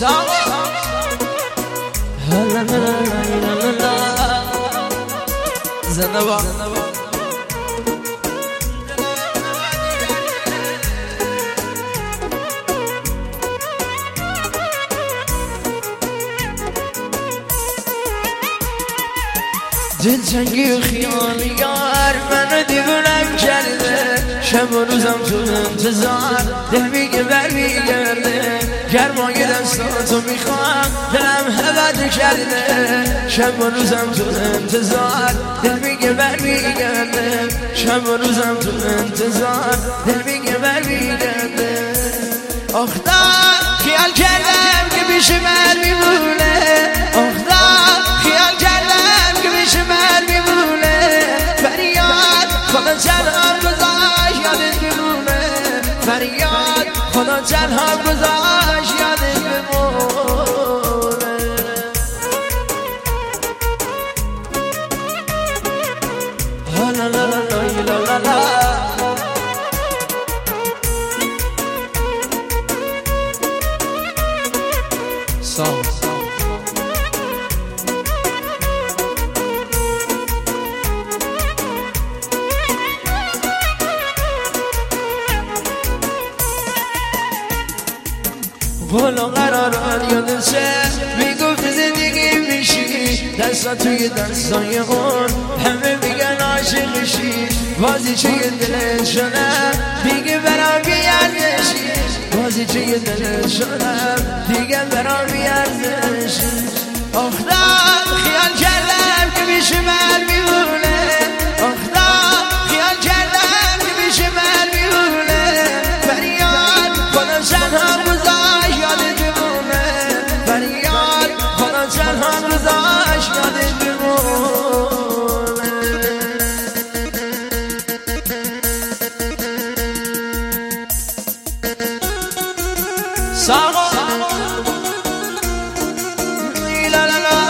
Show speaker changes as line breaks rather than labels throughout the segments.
زنبا دلتنگی و خیالیار منو دیوونم کرده شب و روزم تو انتظار دل میگه برمیگرده گرمای دستاتو میخوام دلم هوت کرده شب و روزم تو انتظار دل میگه برمیگرده شب و روزم تو انتظار دل میگه برمیگرده آخدا خیال کردم که پیش من میمونه آخدا خیال کردم که پیش من میمونه فریاد خدا تنها گذاشت یادت بمونه فریاد خدا تنها گذاشت یادت بمونه لا لا لا لا لا لا song. قولو قرارات یادشه میگفت زندگی میشی دستا توی دستای اون همه میگن عاشقشی بازی چه دلت شدم دیگه برام بیارزشی بازی چه دلت شدم دیگه برام بیارزشی آخدا خیال کردم که پیش من میمونه آخدا خیال کردم که پیش من میمونه فریاد خدا تنها گذاشت یادت بمونه فریاد خدا تنها گذاشت یادت بمونه ساقا لا لا لا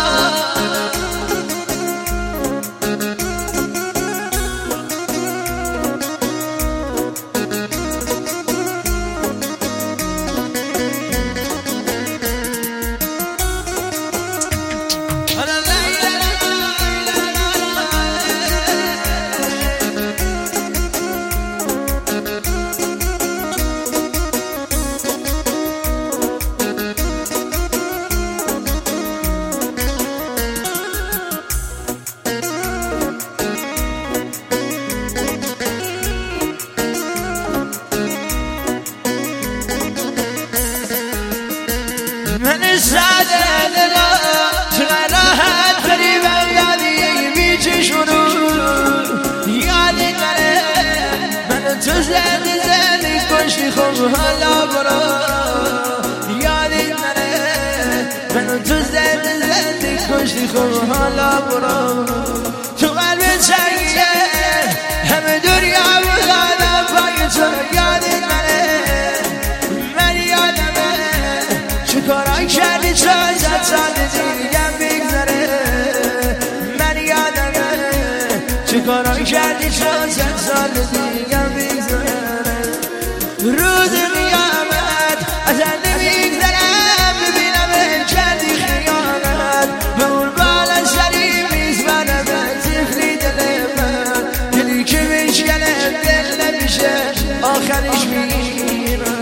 من ساده دلا چقدر راحت فریبم یادی بیچه شروع یادی کنه من تو زندی کشتی خوب حالا برو یادی کنه من تو زندی کشتی خوب حالا برو تو قلب چنگیه همه دنیا بودانم پای تو یادی کنه من یادمه چکاران کردی چند سال دیگم بگذره من یادمه چکاران کردی چند سال دیگم بگذره روز قیامت ازن نمیگذرم ببینم کردی خیانت به اون بالا سری میزمنم تفلی دل من دلی که میشکنه دل نمیشه آخرش میگیرم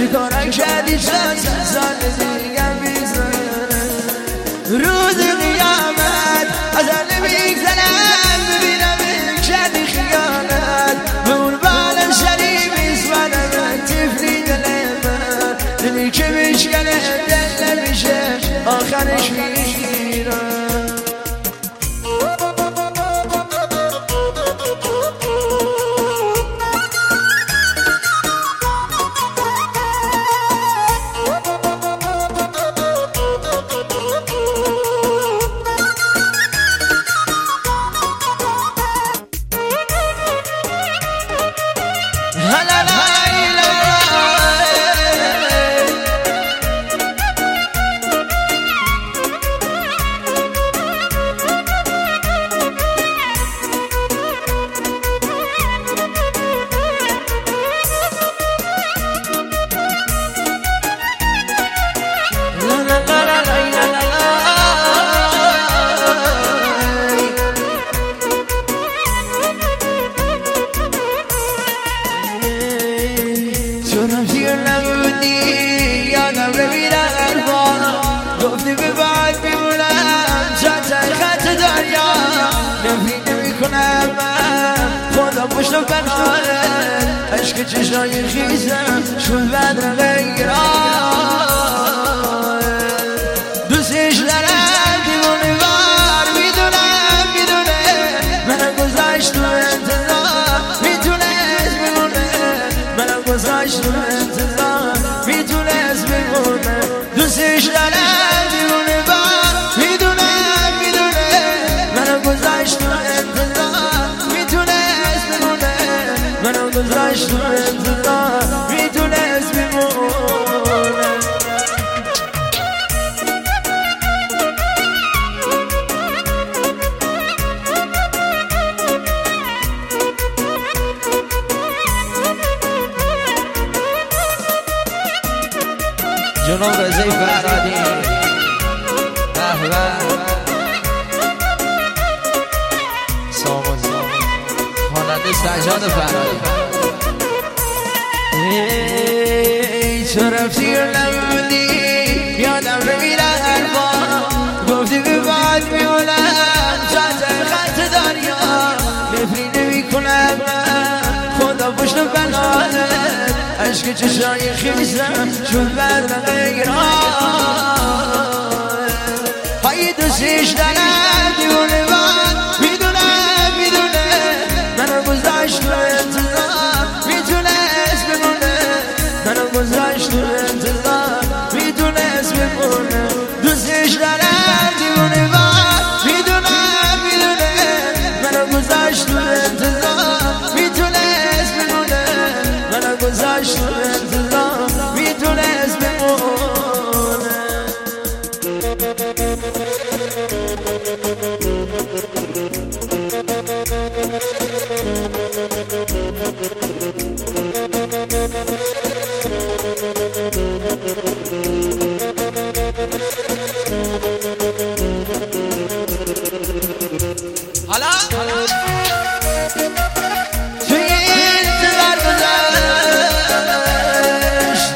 چیکار کردی چند سال دیگه بیزاره روز قیامت ازم نمیگذرم ببینم کردی خیانت به اون بالم شریفیست منم تفلی دل من دلی که میشکنه دل نمیشه آخرش میره گفتی به بعد میمونم چند خط دریا نفی نمی کنم من خدا پشت و پناهه عشق چشای خیزم شد بدر غیران دوستش دارم دیوانه بار میدونه منم گذاشت تو انتظار میتونست بمونه منم گذاشت تو انتظار میتونست بمونه دوستش دارم گذاشت تو انتظار میتونست بمونه جناب رضای فرهادی به به سامان خواننده سجاد فرهادی تو رفتی و نبودی یادم نمیره حرفا گفتی به بعد میمونم چند خط دریا نفری نمی کنم خدا پشت و پناهه عشق چشای خیزم شد بدر غیران های دوستش دارم دیوانه من میدونه منو گذاشت تو انتظار میتونست بمونه منو گذاشت تو انتظار میتونست بمونه دوستش دارم دیوانه من میدونه منو گذاشت تو انتظار میتونست بمونه منو گذاشت تو انتظار میتونست بمونه حالا توی این انتظار گذاشت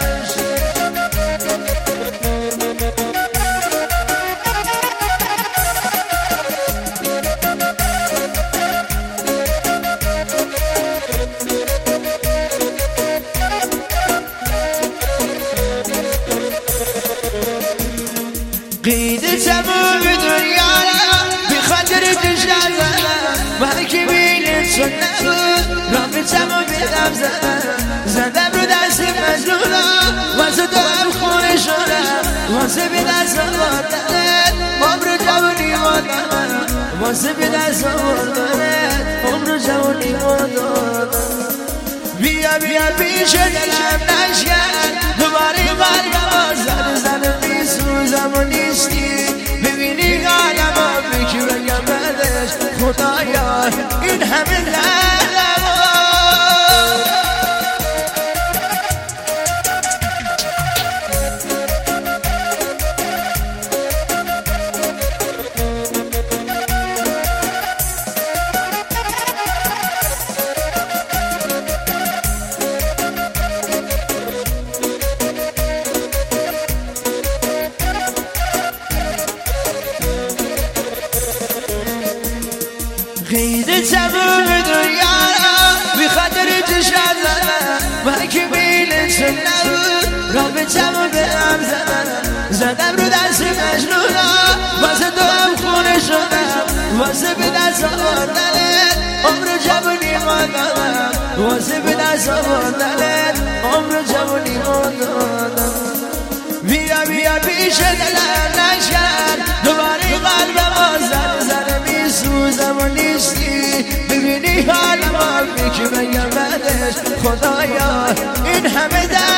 قید تمام دنیا بی خاطر من که بینید شد نبود رابطم و بیدم زدم رو دست مجنونا واسه دارم خونه شدم واسه بی دست آوردنت عمر جوانی مادم واسه بی دست آوردنت عمر جوانی مادم بیا پیش دلم نشکن دوباره قلبم زد میسوزم و نیستی ببینی قلبم بکی بگم بدش خدایا این همه لعنم و که بیلتون نبود رابطه‌مو به هم زدم رو دست مجنونا واسه تو هم خونه شدم واسه به دست آوردنت عمر جوونی ماندم واسه به دست آوردنت عمر جوونی ماندم بیا بیا پیش دلم نشکن دوباره قلبم زر میسوزم و نیستی ببینی حالم که بگم بعدش خدایا این همه در